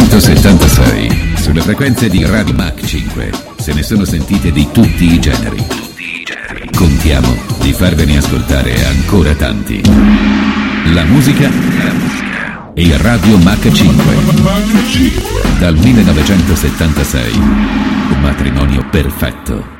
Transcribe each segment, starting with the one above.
1976, sulle frequenze di Radio Mach 5, se ne sono sentite di tutti i generi. Contiamo di farvene ascoltare ancora tanti. La musica e Radio Mach 5. Dal 1976, un matrimonio perfetto.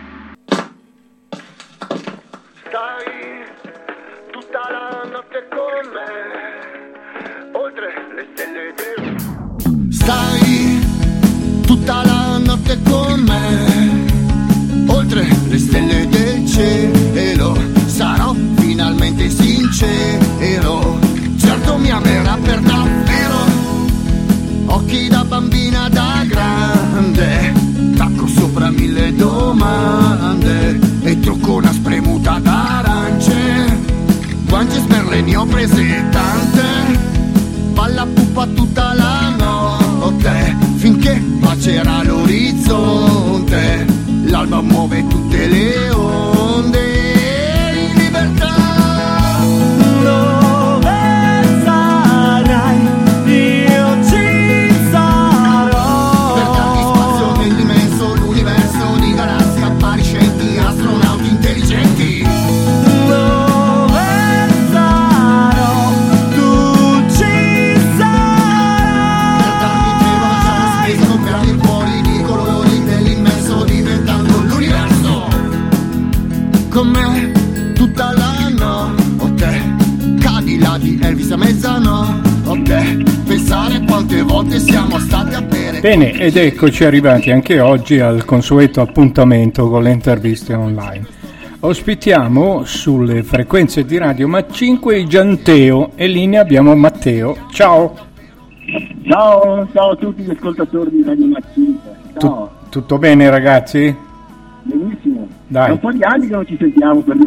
Stai tutta la notte con me, oltre le stelle del cielo. Sarò finalmente sincero, certo mi amerà per davvero. Occhi da bambina, da grande, tacco sopra 1000 domande e trucco una spremuta d'arance. Guance sperle ne ho prese tante, balla pupa tutta la notte, finché bacerà l'orizzonte, l'alba muove tutte le onde. In libertà, dove sarai, io ci sarò. Per darti spazio nell'immenso, l'universo di galassie appariscenti, astronauti intelligenti. Con me tutta la notte, cadi là di Elvis a mezzanotte, pensare quante volte siamo stati a bere. Bene, ed eccoci arrivati anche oggi al consueto appuntamento con le interviste online. Ospitiamo sulle frequenze di Radio Mach 5 Gianteo e in linea abbiamo Matteo. Ciao! Ciao a tutti gli ascoltatori di Radio Mach 5. Ciao. Tutto bene ragazzi? Benissimo. Dai. È un po' di anni che non ci sentiamo per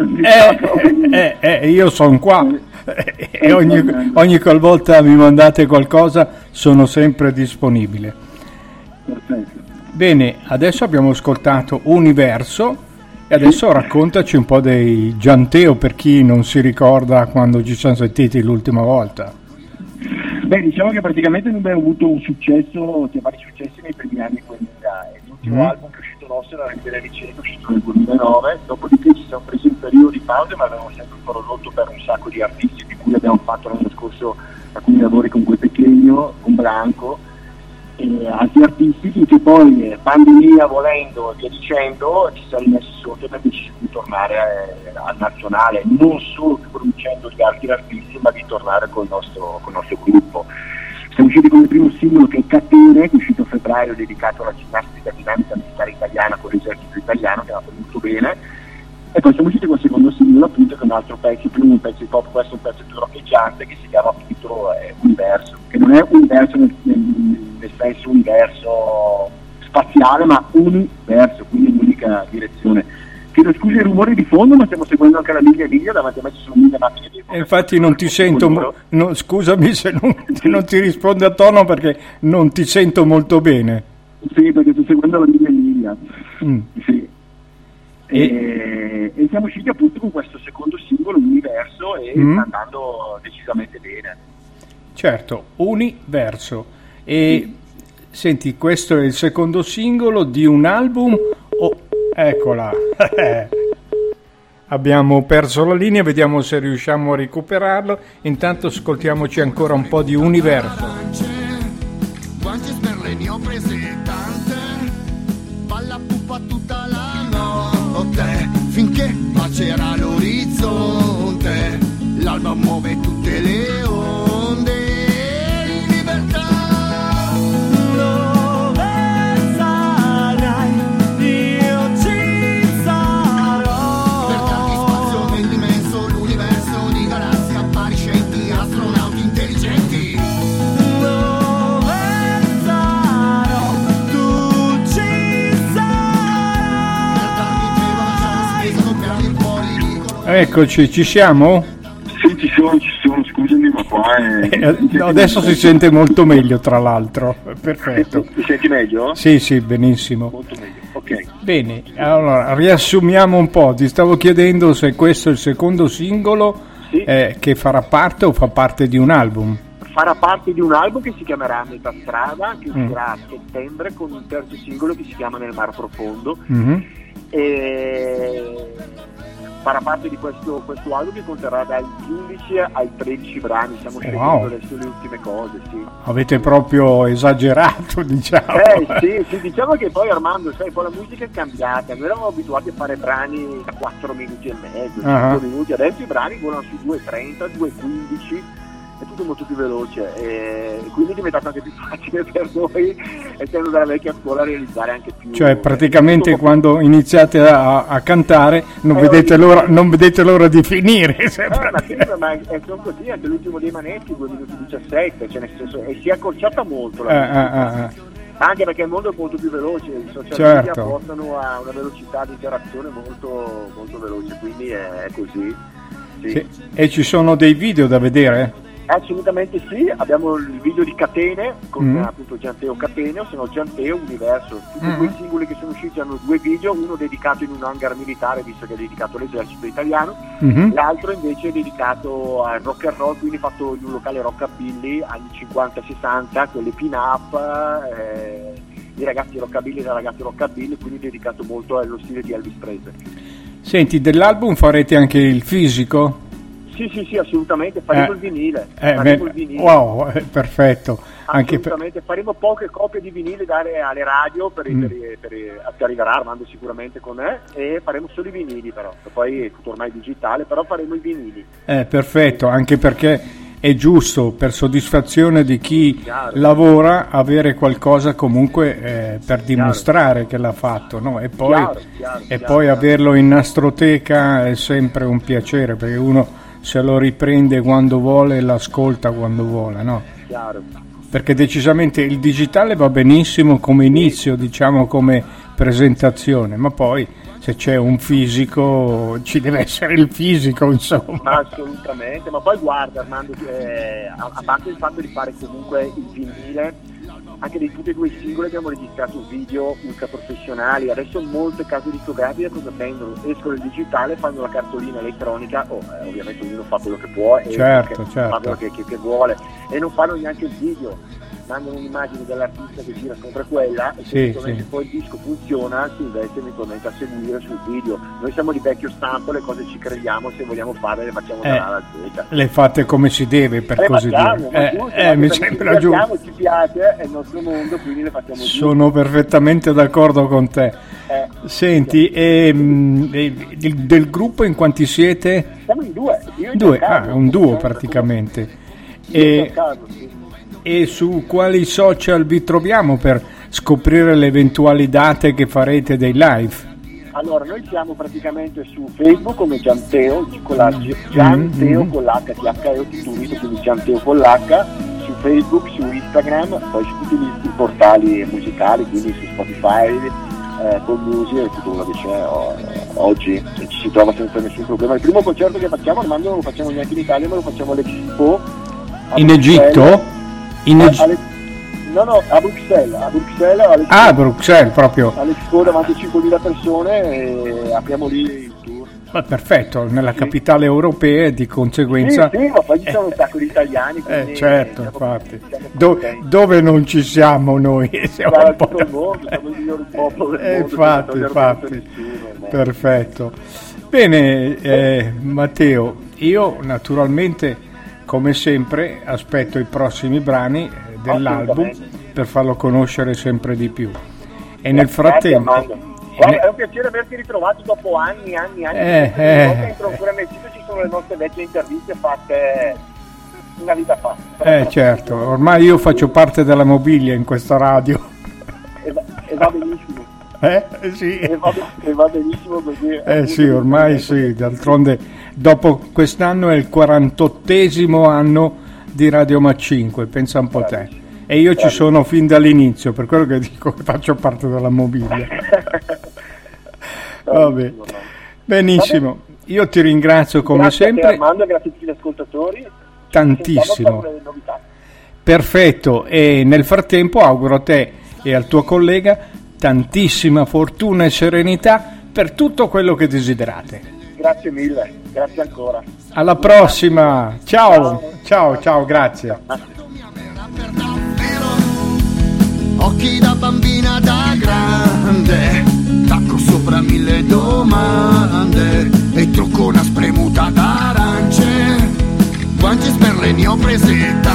io sono qua e ogni qualvolta mi mandate qualcosa sono sempre disponibile. Perfetto. Bene, adesso abbiamo ascoltato Universo e adesso raccontaci un po' dei Gianteo per chi non si ricorda quando ci siamo sentiti l'ultima volta. Beh, diciamo che praticamente noi abbiamo avuto un successo, vari successi nei primi anni 2000. L'ultimo album che è uscito nostro era Rendere Ricerca, uscito nel 2009, dopodiché ci siamo presi un periodo di pausa, ma avevamo sempre prodotto per un sacco di artisti, di cui abbiamo fatto l'anno scorso alcuni lavori con Quel Pequeño, con Blanco e altri artisti, finché poi pandemia volendo e via dicendo ci siamo rimessi sotto e abbiamo deciso di tornare al nazionale, non solo producendo gli altri artisti, ma di tornare col nostro gruppo. Siamo usciti con il primo singolo che è Catene, che è uscito a febbraio, dedicato alla ginnastica dinamica militare italiana con l'esercito italiano, che è andato molto bene, e poi siamo usciti con il secondo singolo appunto, che è un altro pezzo, prima un pezzo hip hop, questo è un pezzo più roccheggiante, che si chiama appunto Universo, che non è universo nel senso universo spaziale, ma universo, quindi in unica direzione. Chiedo scusi i rumori di fondo, ma stiamo seguendo anche la miglia davanti a me ci sono 1000 macchine di e infatti non ti sento scusami se non ti rispondo a tono perché non ti sento molto bene. Sì, perché sto seguendo la miglia. Sì. E siamo usciti appunto con questo secondo singolo, Universo, e sta andando decisamente bene. Certo, Universo. E senti, questo è il secondo singolo di un album. Eccola. Abbiamo perso la linea, vediamo se riusciamo a recuperarlo. Intanto ascoltiamoci ancora un po' di Universo. Guance sperle ne ho prese tante, balla pupa tutta la notte, finché bacerà l'orizzonte, l'alba muove tutte le onde. In libertà, Eccoci, ci siamo? Sì, ci sono, scusami, ma qua adesso si sente molto meglio, tra l'altro. Perfetto. Mi senti meglio? Sì, benissimo. Molto meglio, ok. Bene, allora riassumiamo un po'. Ti stavo chiedendo se questo è il secondo singolo che farà parte o fa parte di un album. farà parte di un album che si chiamerà Metà Strada, che uscirà a settembre, con un terzo singolo che si chiama Nel Mar Profondo. E farà parte di questo album che conterrà dagli 11 ai 13 brani. Stiamo scegliendo adesso le ultime cose, sì. Avete proprio esagerato, diciamo. Sì, diciamo che poi, Armando, sai, poi la musica è cambiata. Noi eravamo abituati a fare brani da 4 minuti e mezzo, 5 minuti, adesso i brani volano su 2.30, 2.15, è tutto molto più veloce, e quindi è diventato anche più facile per noi, essendo dalla vecchia scuola, realizzare anche più. Cioè praticamente quando iniziate a cantare non vedete l'ora di finire. Ma sono così, anche l'ultimo dei Maneschi 2 minuti 17, cioè nel senso, e si è accorciata molto la anche perché il mondo è molto più veloce, i social media portano a una velocità di interazione molto, molto veloce, quindi è così. Sì. E ci sono dei video da vedere? Assolutamente sì, abbiamo il video di Catene con appunto Gianteo Catene, o se no Gianteo Universo. Tutti quei singoli che sono usciti hanno 2 video, uno dedicato in un hangar militare, visto che è dedicato all'esercito italiano, l'altro invece è dedicato al rock and roll, quindi fatto in un locale rockabilly anni 50-60, con le pin-up, i ragazzi rockabilly e le ragazze rockabilly, quindi dedicato molto allo stile di Elvis Presley. Senti, dell'album farete anche il fisico? Sì, assolutamente, faremo il vinile. Wow, perfetto. Assolutamente, faremo poche copie di vinile da dare alle radio per arriverà Armando sicuramente con me, e faremo solo i vinili, però poi è tutto ormai digitale, però faremo i vinili. Perfetto, anche perché è giusto, per soddisfazione di chi lavora, avere qualcosa comunque per dimostrare che l'ha fatto, no? E poi averlo in nastroteca è sempre un piacere, perché uno se lo riprende quando vuole e l'ascolta quando vuole, no? Perché decisamente il digitale va benissimo come inizio, diciamo, come presentazione, ma poi se c'è un fisico ci deve essere il fisico, insomma. Assolutamente, ma poi guarda Armando, a parte il fatto di fare comunque il vinile, anche di tutti e 2 i singoli abbiamo registrato video ultra professionali. Adesso molte case discografiche cosa prendono? Escono il digitale, fanno la cartolina elettronica, ovviamente ognuno fa quello che può e fa quello che vuole, e non fanno neanche il video, mandano un'immagine dell'artista che gira sopra quella, e se poi il disco funziona si investe eventualmente a seguire sul video. Noi siamo di vecchio stampo, le cose ci crediamo, se vogliamo farle le facciamo dalla Z. Le fate come si deve, per così dire. Mi sembra giusto. Ci piace, è il nostro mondo, quindi le facciamo giusto. Sono perfettamente d'accordo con te. Senti, del gruppo in quanti siete? Siamo in 2. Un duo praticamente. E su quali social vi troviamo per scoprire le eventuali date che farete dei live? Allora, noi siamo praticamente su Facebook come Gianteo, con Gianteo con l'H, THEO tutto unito, quindi Gianteo con l'H, su Facebook, su Instagram, poi su tutti i portali musicali, quindi su Spotify, Apple Music e tutto quello che c'è oggi, ci si trova senza nessun problema. Il primo concerto che facciamo, Armando, non lo facciamo neanche in Italia, ma lo facciamo all'Expo. In Egitto? A Bruxelles. A Bruxelles proprio. All'Expo davanti a 5.000 persone, e apriamo lì il tour. Ma perfetto, nella capitale europea, di conseguenza. Sì, ma poi ci sono un sacco di italiani. Certo, infatti. Dove non ci siamo noi? Siamo un po' tutto il mondo, siamo il miglior popolo del mondo. Infatti. Perfetto. Bene, Matteo, io naturalmente, come sempre, aspetto i prossimi brani dell'album per farlo conoscere sempre di più. E nel frattempo è un piacere averti ritrovato dopo anni. Entro ancora nel sito, ci sono le nostre vecchie interviste fatte una vita fa. Certo, ormai io faccio parte della mobilia in questa radio. E va benissimo. Sì. E va benissimo così. Sì, ormai sì, d'altronde dopo quest'anno è il 48esimo anno di Radio Mac 5, pensa un po' te. E io ci sono fin dall'inizio, per quello che dico che faccio parte della mobilia. Vabbè. Benissimo, io ti ringrazio come sempre. Grazie Armando, grazie a tutti gli ascoltatori. Tantissimo. Perfetto, e nel frattempo auguro a te e al tuo collega tantissima fortuna e serenità per tutto quello che desiderate. grazie mille, grazie ancora. Alla prossima, ciao, grazie. Occhi da bambina, da grande, tacco sopra 1000 domande e trucco una spremuta d'arance, guanti e sperle ne ho prese